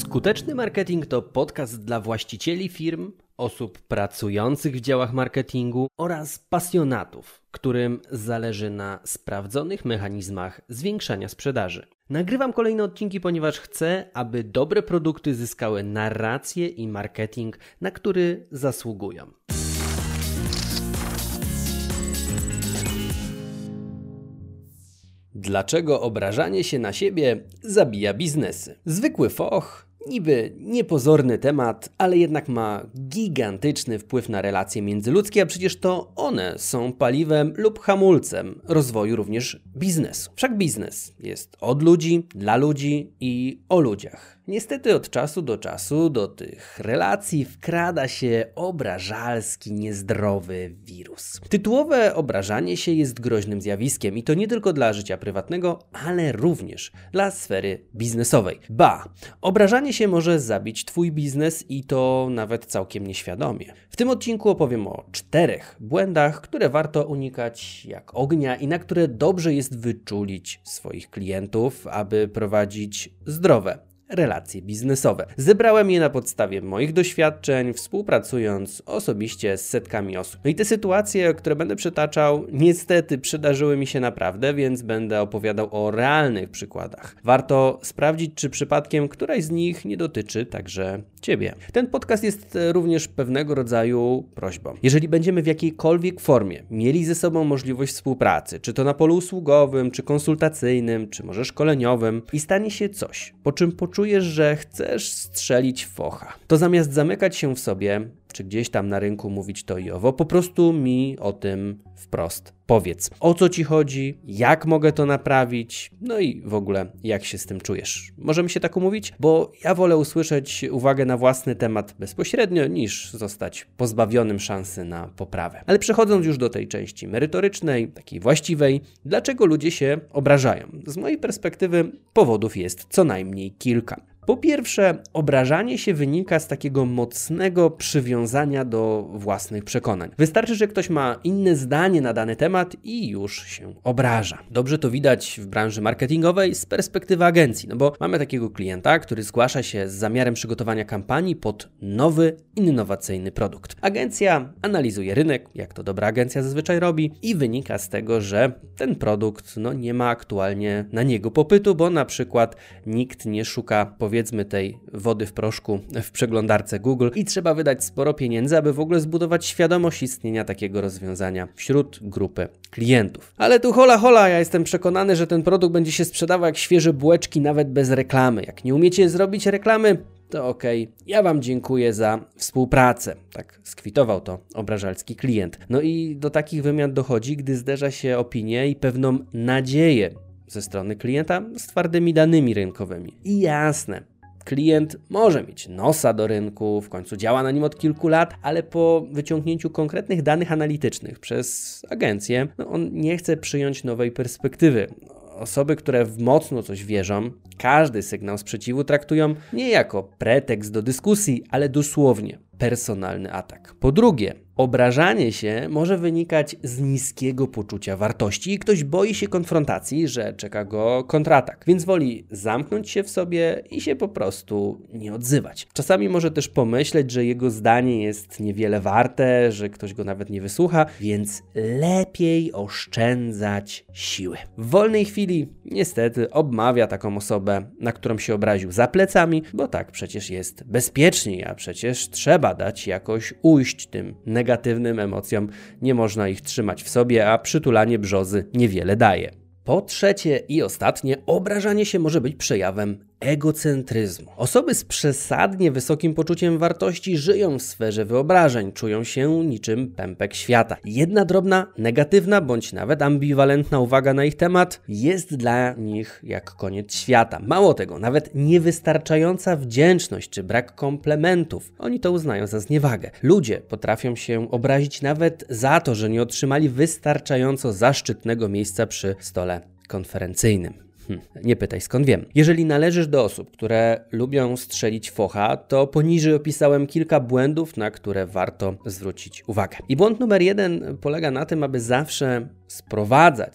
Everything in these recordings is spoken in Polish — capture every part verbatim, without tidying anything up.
Skuteczny marketing to podcast dla właścicieli firm, osób pracujących w działach marketingu oraz pasjonatów, którym zależy na sprawdzonych mechanizmach zwiększania sprzedaży. Nagrywam kolejne odcinki, ponieważ chcę, aby dobre produkty zyskały narrację i marketing, na który zasługują. Dlaczego obrażanie się na siebie zabija biznesy? Zwykły foch, niby niepozorny temat, ale jednak ma gigantyczny wpływ na relacje międzyludzkie, a przecież to one są paliwem lub hamulcem rozwoju również biznesu. Wszak biznes jest od ludzi, dla ludzi i o ludziach. Niestety od czasu do czasu do tych relacji wkrada się obrażalski, niezdrowy wirus. Tytułowe obrażanie się jest groźnym zjawiskiem i to nie tylko dla życia prywatnego, ale również dla sfery biznesowej. Ba, obrażanie się może zabić Twój biznes i to nawet całkiem nieświadomie. W tym odcinku opowiem o czterech błędach, które warto unikać jak ognia i na które dobrze jest wyczulić swoich klientów, aby prowadzić zdrowe relacje biznesowe. Zebrałem je na podstawie moich doświadczeń, współpracując osobiście z setkami osób. No i te sytuacje, które będę przytaczał, niestety przydarzyły mi się naprawdę, więc będę opowiadał o realnych przykładach. Warto sprawdzić, czy przypadkiem któraś z nich nie dotyczy także Ciebie. Ten podcast jest również pewnego rodzaju prośbą. Jeżeli będziemy w jakiejkolwiek formie mieli ze sobą możliwość współpracy, czy to na polu usługowym, czy konsultacyjnym, czy może szkoleniowym i stanie się coś, po czym poczujesz, że chcesz strzelić focha, to zamiast zamykać się w sobie, czy gdzieś tam na rynku mówić to i owo, po prostu mi o tym wprost powiedz. O co Ci chodzi, jak mogę to naprawić, no i w ogóle jak się z tym czujesz. Możemy się tak umówić? Bo ja wolę usłyszeć uwagę na własny temat bezpośrednio, niż zostać pozbawionym szansy na poprawę. Ale przechodząc już do tej części merytorycznej, takiej właściwej, dlaczego ludzie się obrażają? Z mojej perspektywy powodów jest co najmniej kilka. Po pierwsze, obrażanie się wynika z takiego mocnego przywiązania do własnych przekonań. Wystarczy, że ktoś ma inne zdanie na dany temat i już się obraża. Dobrze to widać w branży marketingowej z perspektywy agencji, no bo mamy takiego klienta, który zgłasza się z zamiarem przygotowania kampanii pod nowy, innowacyjny produkt. Agencja analizuje rynek, jak to dobra agencja zazwyczaj robi, i wynika z tego, że ten produkt no, nie ma aktualnie na niego popytu, bo na przykład nikt nie szuka, powiedzmy, powiedzmy tej wody w proszku w przeglądarce Google i trzeba wydać sporo pieniędzy, aby w ogóle zbudować świadomość istnienia takiego rozwiązania wśród grupy klientów. Ale tu hola hola, ja jestem przekonany, że ten produkt będzie się sprzedawał jak świeże bułeczki nawet bez reklamy. Jak nie umiecie zrobić reklamy, to okej, okay. Ja Wam dziękuję za współpracę. Tak skwitował to obrażalski klient. No i do takich wymian dochodzi, gdy zderza się opinię i pewną nadzieję ze strony klienta z twardymi danymi rynkowymi. I jasne, klient może mieć nosa do rynku, w końcu działa na nim od kilku lat, ale po wyciągnięciu konkretnych danych analitycznych przez agencję, no on nie chce przyjąć nowej perspektywy. Osoby, które w mocno coś wierzą, każdy sygnał sprzeciwu traktują nie jako pretekst do dyskusji, ale dosłownie personalny atak. Po drugie, obrażanie się może wynikać z niskiego poczucia wartości i ktoś boi się konfrontacji, że czeka go kontratak, więc woli zamknąć się w sobie i się po prostu nie odzywać. Czasami może też pomyśleć, że jego zdanie jest niewiele warte, że ktoś go nawet nie wysłucha, więc lepiej oszczędzać siły. W wolnej chwili niestety obmawia taką osobę, na którą się obraził za plecami, bo tak przecież jest bezpieczniej, a przecież trzeba dać jakoś ujść tym negatywnym emocjom. Nie można ich trzymać w sobie, a przytulanie brzozy niewiele daje. Po trzecie i ostatnie, obrażanie się może być przejawem egocentryzmu. Osoby z przesadnie wysokim poczuciem wartości żyją w sferze wyobrażeń, czują się niczym pępek świata. Jedna drobna, negatywna bądź nawet ambiwalentna uwaga na ich temat jest dla nich jak koniec świata. Mało tego, nawet niewystarczająca wdzięczność czy brak komplementów, oni to uznają za zniewagę. Ludzie potrafią się obrazić nawet za to, że nie otrzymali wystarczająco zaszczytnego miejsca przy stole konferencyjnym. Hm, nie pytaj skąd wiem. Jeżeli należysz do osób, które lubią strzelić focha, to poniżej opisałem kilka błędów, na które warto zwrócić uwagę. I błąd numer jeden polega na tym, aby zawsze sprowadzać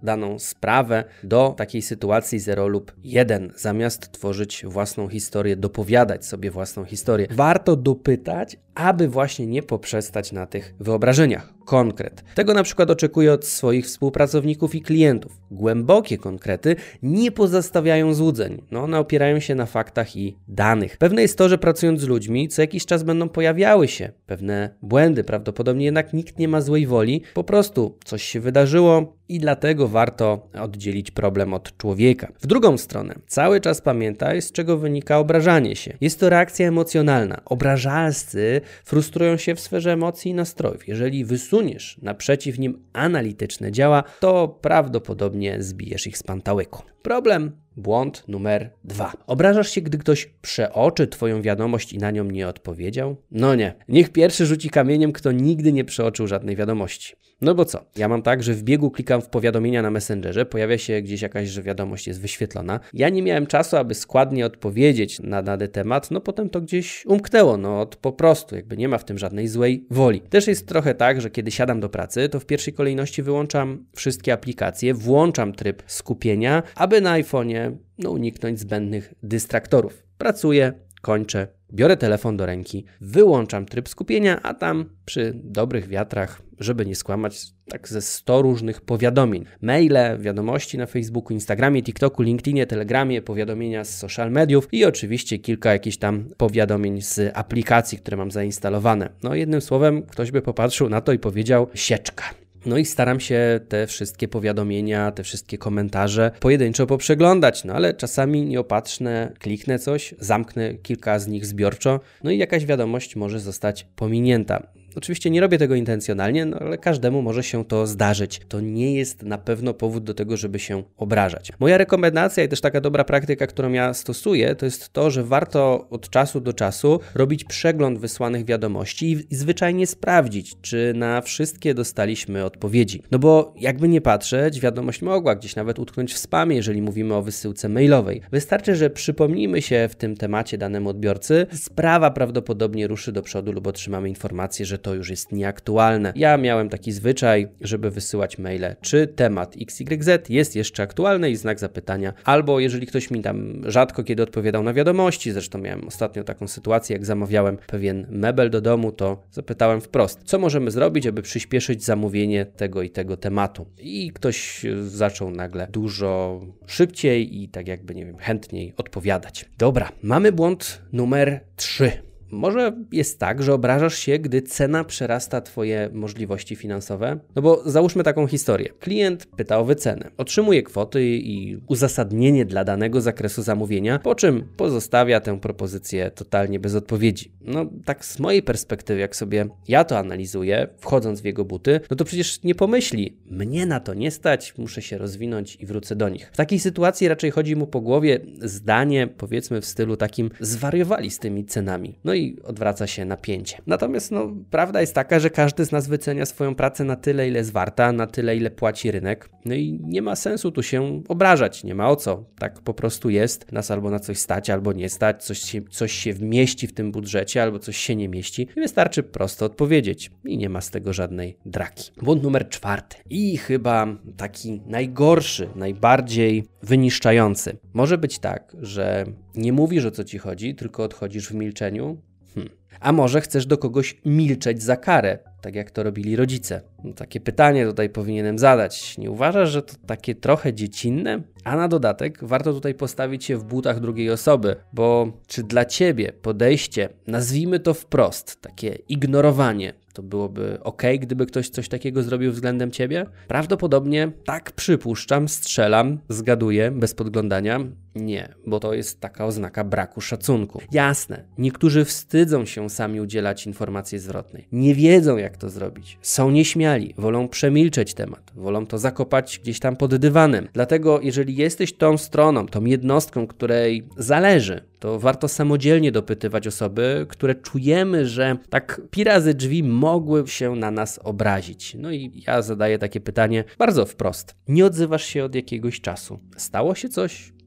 daną sprawę do takiej sytuacji zero lub jeden, zamiast tworzyć własną historię, dopowiadać sobie własną historię. Warto dopytać, aby właśnie nie poprzestać na tych wyobrażeniach. Konkret. Tego na przykład oczekuję od swoich współpracowników i klientów. Głębokie konkrety nie pozostawiają złudzeń. No, one opierają się na faktach i danych. Pewne jest to, że pracując z ludźmi, co jakiś czas będą pojawiały się pewne błędy. Prawdopodobnie jednak nikt nie ma złej woli. Po prostu coś się wydarzyło i dlatego warto oddzielić problem od człowieka. W drugą stronę, cały czas pamiętaj, z czego wynika obrażanie się. Jest to reakcja emocjonalna. Obrażalscy frustrują się w sferze emocji i nastrojów. Jeżeli wysuniesz naprzeciw nim analityczne działa, to prawdopodobnie zbijesz ich z pantałyku. Problem, błąd numer dwa. Obrażasz się, gdy ktoś przeoczy twoją wiadomość i na nią nie odpowiedział? No nie. Niech pierwszy rzuci kamieniem, kto nigdy nie przeoczył żadnej wiadomości. No bo co? Ja mam tak, że w biegu klikam w powiadomienia na Messengerze, pojawia się gdzieś jakaś, że wiadomość jest wyświetlona. Ja nie miałem czasu, aby składnie odpowiedzieć na dany temat, no potem to gdzieś umknęło, no od po prostu, jakby nie ma w tym żadnej złej woli. Też jest trochę tak, że kiedy siadam do pracy, to w pierwszej kolejności wyłączam wszystkie aplikacje, włączam tryb skupienia, aby na iPhone'ie no, uniknąć zbędnych dystraktorów. Pracuję, kończę, biorę telefon do ręki, wyłączam tryb skupienia, a tam przy dobrych wiatrach, żeby nie skłamać, tak ze sto różnych powiadomień. Maile, wiadomości na Facebooku, Instagramie, TikToku, LinkedInie, Telegramie, powiadomienia z social mediów i oczywiście kilka jakichś tam powiadomień z aplikacji, które mam zainstalowane. No jednym słowem, ktoś by popatrzył na to i powiedział sieczka. No i staram się te wszystkie powiadomienia, te wszystkie komentarze pojedynczo poprzeglądać, no ale czasami nieopatrzne, kliknę coś, zamknę kilka z nich zbiorczo, no i jakaś wiadomość może zostać pominięta. Oczywiście nie robię tego intencjonalnie, no ale każdemu może się to zdarzyć. To nie jest na pewno powód do tego, żeby się obrażać. Moja rekomendacja i też taka dobra praktyka, którą ja stosuję, to jest to, że warto od czasu do czasu robić przegląd wysłanych wiadomości i zwyczajnie sprawdzić, czy na wszystkie dostaliśmy odpowiedzi. No bo jakby nie patrzeć, wiadomość mogła gdzieś nawet utknąć w spamie, jeżeli mówimy o wysyłce mailowej. Wystarczy, że przypomnimy się w tym temacie danemu odbiorcy, sprawa prawdopodobnie ruszy do przodu lub otrzymamy informację, że to już jest nieaktualne. Ja miałem taki zwyczaj, żeby wysyłać maile, czy temat X Y Z jest jeszcze aktualny i znak zapytania, albo jeżeli ktoś mi tam rzadko kiedy odpowiadał na wiadomości, zresztą miałem ostatnio taką sytuację, jak zamawiałem pewien mebel do domu, to zapytałem wprost, co możemy zrobić, aby przyspieszyć zamówienie tego i tego tematu. I ktoś zaczął nagle dużo szybciej i tak jakby, nie wiem, chętniej odpowiadać. Dobra, mamy błąd numer trzy. Może jest tak, że obrażasz się, gdy cena przerasta Twoje możliwości finansowe? No bo załóżmy taką historię. Klient pyta o wycenę, otrzymuje kwoty i uzasadnienie dla danego zakresu zamówienia, po czym pozostawia tę propozycję totalnie bez odpowiedzi. No tak z mojej perspektywy, jak sobie ja to analizuję, wchodząc w jego buty, no to przecież nie pomyśli, mnie na to nie stać, muszę się rozwinąć i wrócę do nich. W takiej sytuacji raczej chodzi mu po głowie zdanie, powiedzmy w stylu takim, zwariowali z tymi cenami. No i i odwraca się napięcie. Natomiast no, prawda jest taka, że każdy z nas wycenia swoją pracę na tyle, ile jest warta, na tyle, ile płaci rynek. No i nie ma sensu tu się obrażać, nie ma o co. Tak po prostu jest. Nas albo na coś stać, albo nie stać, coś się, coś się mieści w tym budżecie, albo coś się nie mieści. I wystarczy prosto odpowiedzieć. I nie ma z tego żadnej draki. Błąd numer czwarty. I chyba taki najgorszy, najbardziej wyniszczający. Może być tak, że nie mówisz, o co ci chodzi, tylko odchodzisz w milczeniu. Hmm. A może chcesz do kogoś milczeć za karę, tak jak to robili rodzice? No, takie pytanie tutaj powinienem zadać. Nie uważasz, że to takie trochę dziecinne? A na dodatek warto tutaj postawić się w butach drugiej osoby, bo czy dla ciebie podejście, nazwijmy to wprost, takie ignorowanie, to byłoby ok, gdyby ktoś coś takiego zrobił względem ciebie? Prawdopodobnie tak przypuszczam, strzelam, zgaduję, bez podglądania. Nie, bo to jest taka oznaka braku szacunku. Jasne, niektórzy wstydzą się sami udzielać informacji zwrotnej. Nie wiedzą, jak to zrobić. Są nieśmiali, wolą przemilczeć temat, wolą to zakopać gdzieś tam pod dywanem. Dlatego, jeżeli jesteś tą stroną, tą jednostką, której zależy, to warto samodzielnie dopytywać osoby, które czujemy, że tak pi razy drzwi mogły się na nas obrazić. No i ja zadaję takie pytanie bardzo wprost. Nie odzywasz się od jakiegoś czasu. Stało się coś?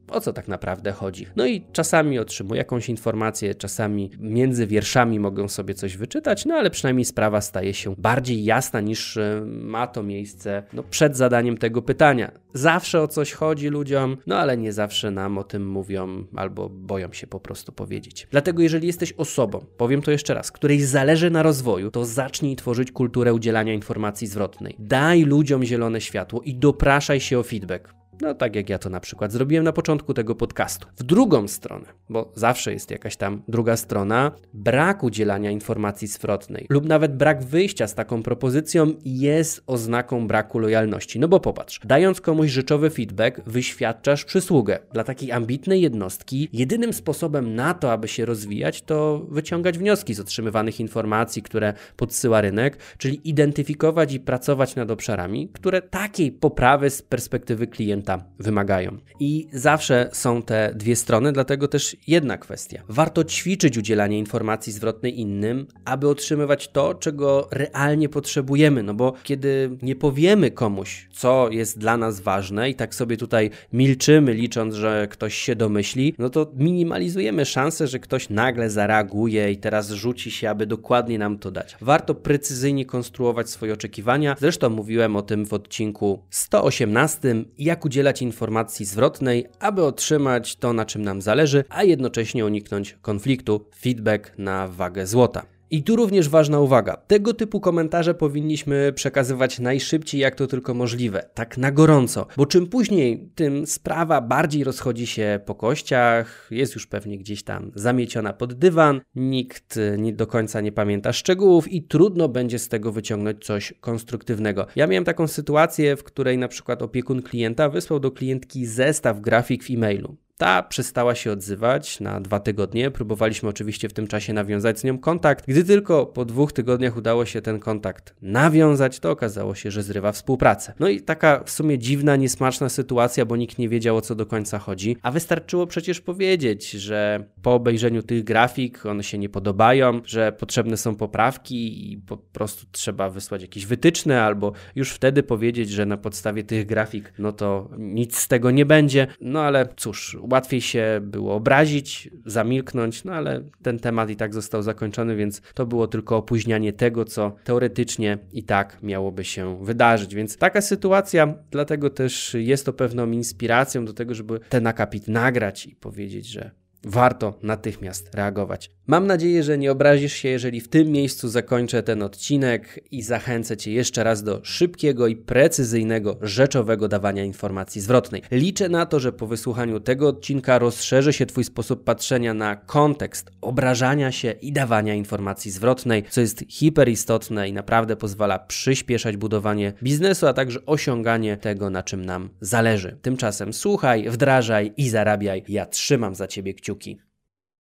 o co tak naprawdę chodzi. No i czasami otrzymuję jakąś informację, czasami między wierszami mogą sobie coś wyczytać, no ale przynajmniej sprawa staje się bardziej jasna niż ma to miejsce no, przed zadaniem tego pytania. Zawsze o coś chodzi ludziom, no ale nie zawsze nam o tym mówią albo boją się po prostu powiedzieć. Dlatego jeżeli jesteś osobą, powiem to jeszcze raz, której zależy na rozwoju, to zacznij tworzyć kulturę udzielania informacji zwrotnej. Daj ludziom zielone światło i dopraszaj się o feedback. No tak jak ja to na przykład zrobiłem na początku tego podcastu. W drugą stronę, bo zawsze jest jakaś tam druga strona, brak udzielania informacji zwrotnej lub nawet brak wyjścia z taką propozycją jest oznaką braku lojalności. No bo popatrz, dając komuś rzeczowy feedback, wyświadczasz przysługę. Dla takiej ambitnej jednostki jedynym sposobem na to, aby się rozwijać, to wyciągać wnioski z otrzymywanych informacji, które podsyła rynek, czyli identyfikować i pracować nad obszarami, które takiej poprawy z perspektywy klienta wymagają. I zawsze są te dwie strony, dlatego też jedna kwestia. Warto ćwiczyć udzielanie informacji zwrotnej innym, aby otrzymywać to, czego realnie potrzebujemy, no bo kiedy nie powiemy komuś, co jest dla nas ważne i tak sobie tutaj milczymy, licząc, że ktoś się domyśli, no to minimalizujemy szansę, że ktoś nagle zareaguje i teraz rzuci się, aby dokładnie nam to dać. Warto precyzyjnie konstruować swoje oczekiwania. Zresztą mówiłem o tym w odcinku sto osiemnastym, jak udzielać informacji zwrotnej, aby otrzymać to, na czym nam zależy, a jednocześnie uniknąć konfliktu. Feedback na wagę złota. I tu również ważna uwaga. Tego typu komentarze powinniśmy przekazywać najszybciej, jak to tylko możliwe. Tak na gorąco. Bo czym później, tym sprawa bardziej rozchodzi się po kościach, jest już pewnie gdzieś tam zamieciona pod dywan, nikt nie do końca nie pamięta szczegółów i trudno będzie z tego wyciągnąć coś konstruktywnego. Ja miałem taką sytuację, w której na przykład opiekun klienta wysłał do klientki zestaw grafik w e-mailu. Ta przestała się odzywać na dwa tygodnie. Próbowaliśmy oczywiście w tym czasie nawiązać z nią kontakt. Gdy tylko po dwóch tygodniach udało się ten kontakt nawiązać, to okazało się, że zrywa współpracę. No i taka w sumie dziwna, niesmaczna sytuacja, bo nikt nie wiedział, o co do końca chodzi. A wystarczyło przecież powiedzieć, że po obejrzeniu tych grafik one się nie podobają, że potrzebne są poprawki i po prostu trzeba wysłać jakieś wytyczne, albo już wtedy powiedzieć, że na podstawie tych grafik no to nic z tego nie będzie. No ale cóż, łatwiej się było obrazić, zamilknąć, no ale ten temat i tak został zakończony, więc to było tylko opóźnianie tego, co teoretycznie i tak miałoby się wydarzyć. Więc taka sytuacja, dlatego też jest to pewną inspiracją do tego, żeby ten akapit nagrać i powiedzieć, że warto natychmiast reagować. Mam nadzieję, że nie obrazisz się, jeżeli w tym miejscu zakończę ten odcinek i zachęcę Cię jeszcze raz do szybkiego i precyzyjnego, rzeczowego dawania informacji zwrotnej. Liczę na to, że po wysłuchaniu tego odcinka rozszerzy się Twój sposób patrzenia na kontekst obrażania się i dawania informacji zwrotnej, co jest hiperistotne i naprawdę pozwala przyspieszać budowanie biznesu, a także osiąganie tego, na czym nam zależy. Tymczasem słuchaj, wdrażaj i zarabiaj. Ja trzymam za Ciebie kciuki.